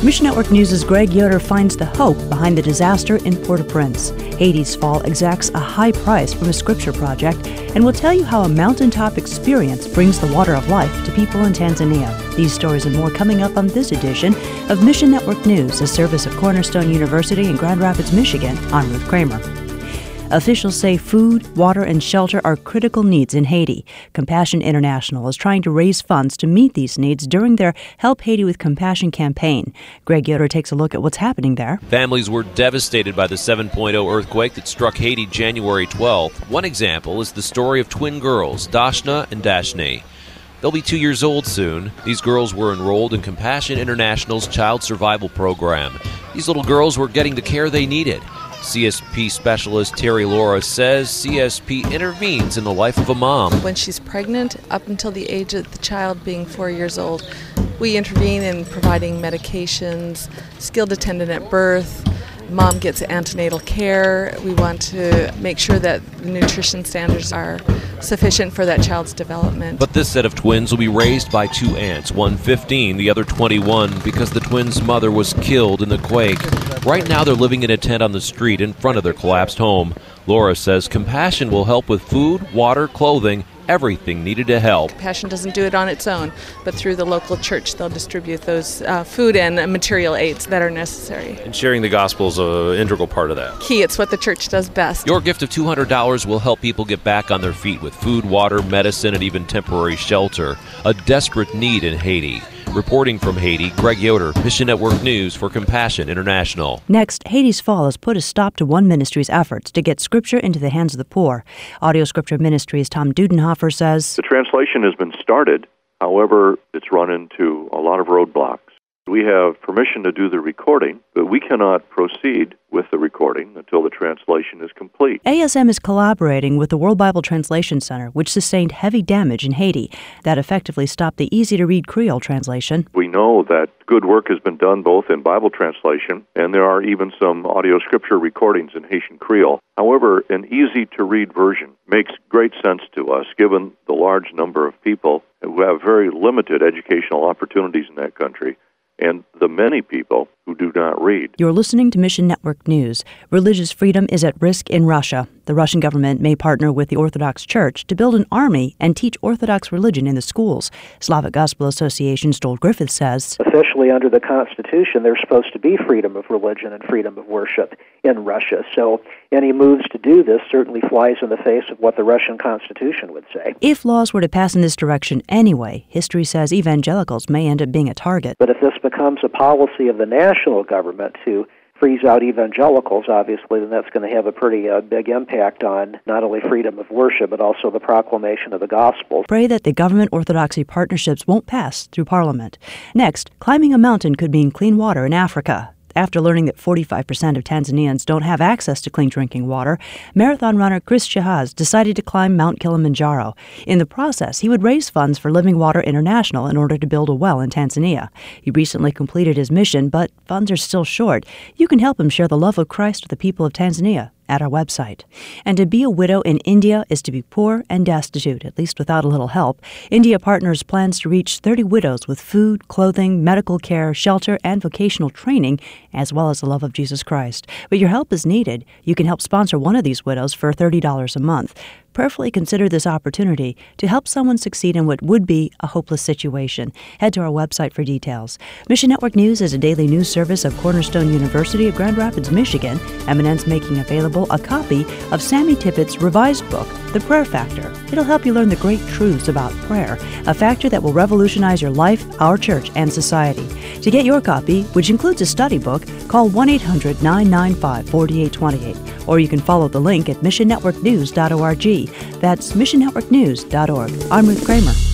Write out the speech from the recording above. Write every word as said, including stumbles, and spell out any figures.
Mission Network News' Greg Yoder finds the hope behind the disaster in Port-au-Prince. Haiti's fall exacts a high price from a scripture project, and will tell you how a mountaintop experience brings the water of life to people in Tanzania. These stories and more coming up on this edition of Mission Network News, a service of Cornerstone University in Grand Rapids, Michigan. I'm Ruth Kramer. Officials say food, water, and shelter are critical needs in Haiti. Compassion International is trying to raise funds to meet these needs during their Help Haiti with Compassion campaign. Greg Yoder takes a look at what's happening there. Families were devastated by the seven point oh earthquake that struck Haiti January twelfth. One example is the story of twin girls, Dashna and Dashni. They'll be two years old soon. These girls were enrolled in Compassion International's Child Survival Program. These little girls were getting the care they needed. C S P specialist Terry Laura says C S P intervenes in the life of a mom. When she's pregnant, up until the age of the child being four years old, we intervene in providing medications, skilled attendant at birth. Mom gets antenatal care. We want to make sure that nutrition standards are sufficient for that child's development. But this set of twins will be raised by two aunts, one fifteen, the other twenty-one, because the twins' mother was killed in the quake. Right now they're living in a tent on the street in front of their collapsed home. Laura says Compassion will help with food, water, clothing, everything needed to help. Compassion doesn't do it on its own, but through the local church they'll distribute those uh, food and material aids that are necessary. And sharing the gospel is an integral part of that. Key, it's what the church does best. Your gift of two hundred dollars will help people get back on their feet with food, water, medicine, and even temporary shelter. A desperate need in Haiti. Reporting from Haiti, Greg Yoder, Mission Network News for Compassion International. Next, Haiti's fall has put a stop to one ministry's efforts to get Scripture into the hands of the poor. Audio Scripture Ministries' Tom Dudenhofer says, the translation has been started. However, it's run into a lot of roadblocks. We have permission to do the recording, but we cannot proceed with the recording until the translation is complete. A S M is collaborating with the World Bible Translation Center, which sustained heavy damage in Haiti. That effectively stopped the easy-to-read Creole translation. We know that good work has been done both in Bible translation, and there are even some audio scripture recordings in Haitian Creole. However, an easy-to-read version makes great sense to us, given the large number of people who have very limited educational opportunities in that country, and the many people who do not read. You're listening to Mission Network News. Religious freedom is at risk in Russia. The Russian government may partner with the Orthodox Church to build an army and teach Orthodox religion in the schools. Slavic Gospel Association's Joel Griffith says, officially under the Constitution, there's supposed to be freedom of religion and freedom of worship in Russia. So any moves to do this certainly flies in the face of what the Russian Constitution would say. If laws were to pass in this direction anyway, history says evangelicals may end up being a target. But if this becomes a policy of the national government to freeze out evangelicals, obviously, then that's going to have a pretty uh, big impact on not only freedom of worship, but also the proclamation of the gospel. Pray that the government orthodoxy partnerships won't pass through Parliament. Next, climbing a mountain could mean clean water in Africa. After learning that forty-five percent of Tanzanians don't have access to clean drinking water, marathon runner Chris Chahaz decided to climb Mount Kilimanjaro. In the process, he would raise funds for Living Water International in order to build a well in Tanzania. He recently completed his mission, but funds are still short. You can help him share the love of Christ with the people of Tanzania at our website. And to be a widow in India is to be poor and destitute, at least without a little help. India partners plans to reach thirty widows with food, clothing, medical care, shelter, and vocational training, as well as the love of Jesus Christ. But your help is needed. You can help sponsor one of these widows for thirty dollars a month. Prayerfully consider this opportunity to help someone succeed in what would be a hopeless situation. Head to our website for details. Mission Network News is a daily news service of Cornerstone University of Grand Rapids, Michigan. Eminence making available a copy of Sammy Tippett's revised book, The Prayer Factor. It'll help you learn the great truths about prayer, a factor that will revolutionize your life, our church, and society. To get your copy, which includes a study book, call one eight hundred nine nine five four eight two eight, or you can follow the link at mission network news dot org. That's mission network news dot org. I'm Ruth Kramer.